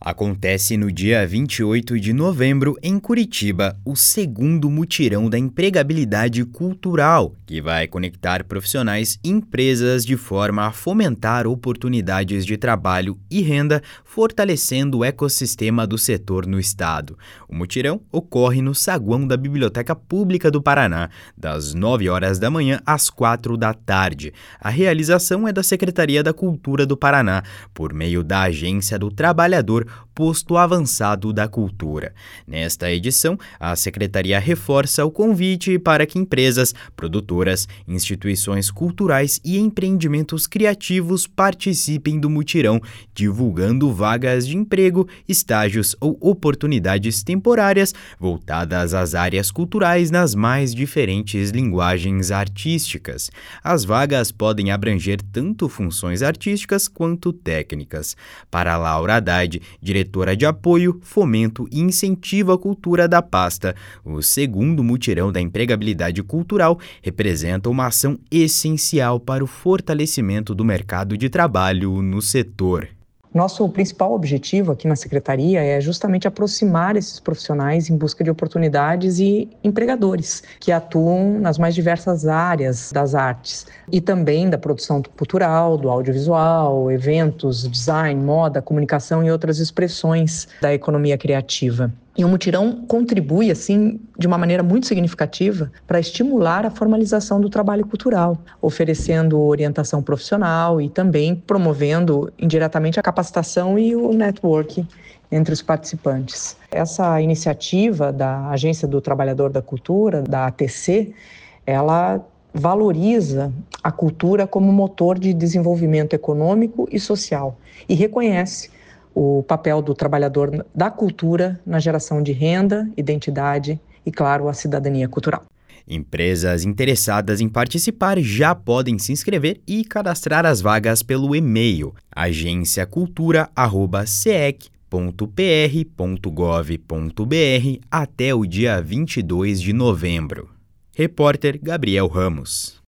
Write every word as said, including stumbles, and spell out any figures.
Acontece no dia vinte e oito de novembro, em Curitiba, o segundo mutirão da empregabilidade cultural, que vai conectar profissionais e empresas de forma a fomentar oportunidades de trabalho e renda, fortalecendo o ecossistema do setor no estado. O mutirão ocorre no saguão da Biblioteca Pública do Paraná, das nove horas da manhã às quatro da tarde. A realização é da Secretaria da Cultura do Paraná, por meio da Agência do Trabalhador, Posto Avançado da Cultura. Nesta edição, a Secretaria reforça o convite para que empresas, produtoras, instituições culturais e empreendimentos criativos participem do mutirão, divulgando vagas de emprego, estágios ou oportunidades temporárias voltadas às áreas culturais nas mais diferentes linguagens artísticas. As vagas podem abranger tanto funções artísticas quanto técnicas. Para Laura Haddad, diretora de apoio, fomento e incentivo à cultura da pasta, o segundo mutirão da empregabilidade cultural representa uma ação essencial para o fortalecimento do mercado de trabalho no setor. Nosso principal objetivo aqui na Secretaria é justamente aproximar esses profissionais em busca de oportunidades e empregadores que atuam nas mais diversas áreas das artes e também da produção cultural, do audiovisual, eventos, design, moda, comunicação e outras expressões da economia criativa. E o mutirão contribui, assim, de uma maneira muito significativa para estimular a formalização do trabalho cultural, oferecendo orientação profissional e também promovendo indiretamente a capacitação e o network entre os participantes. Essa iniciativa da Agência do Trabalhador da Cultura, da A T C, ela valoriza a cultura como motor de desenvolvimento econômico e social e reconhece o papel do trabalhador da cultura na geração de renda, identidade e, claro, a cidadania cultural. Empresas interessadas em participar já podem se inscrever e cadastrar as vagas pelo e-mail agência cultura arroba c e c ponto p r ponto gov ponto b r até o dia vinte e dois de novembro. Repórter Gabriel Ramos.